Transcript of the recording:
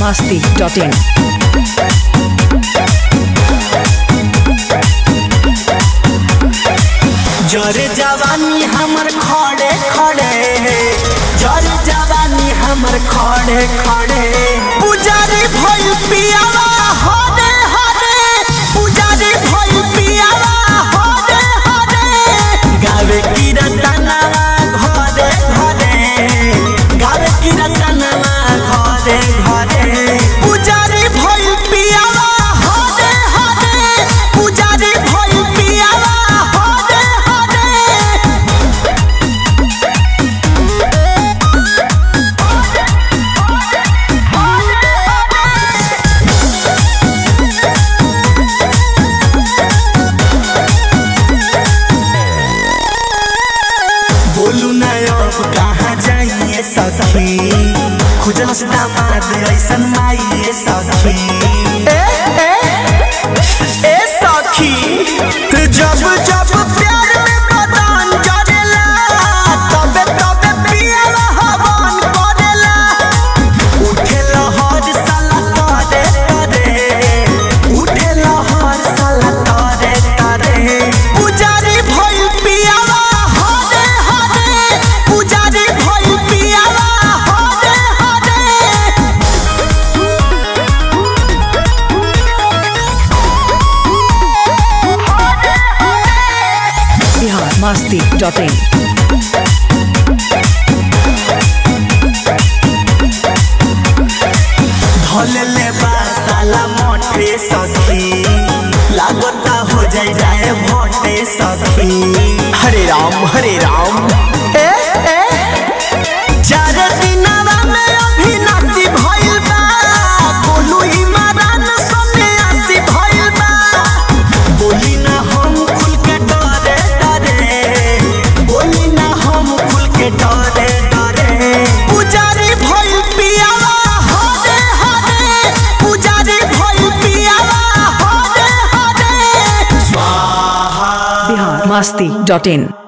biharmasti.in जरे जवानी हमर खड़े खड़े जरे जवानी हमर खड़े खड़े पुजारी भइल पियावा हरे हरे पुजारी भइल पियावा हरे हरे गावे की रतनवा घरे घरे गावे की रतनवा घरे घरे पुजारी भइल पियावा हरे हरे पुजारी भइल पियावा कहाँ जाइए सखी खुजल से दामाद ऐसन माइए सखी ए सखी जब जब प्यार में बदन जरेला तबे तबे पियावा हवन करेला उठे लहर साला तरे तरे उठे लहर साला तरे तरे पुजारी भइल पियावा हरे हरे पुजारी भइल पियावा हरे हरे biharmasti.in धले बा साला मोटे सखी लागता हो जाए भोटे सखी हरे राम ए चार दिनवा में अभिनाशी भइल बा बोलू इमरान सन्यासी भइल बा बोली ना हम खुल के डरे डरे बोली ना हम खुल के डरे डरे पुजारी भइल पियावा हरे हरे पुजारी भइल पियावा हरे हरे स्वाहा biharmasti.in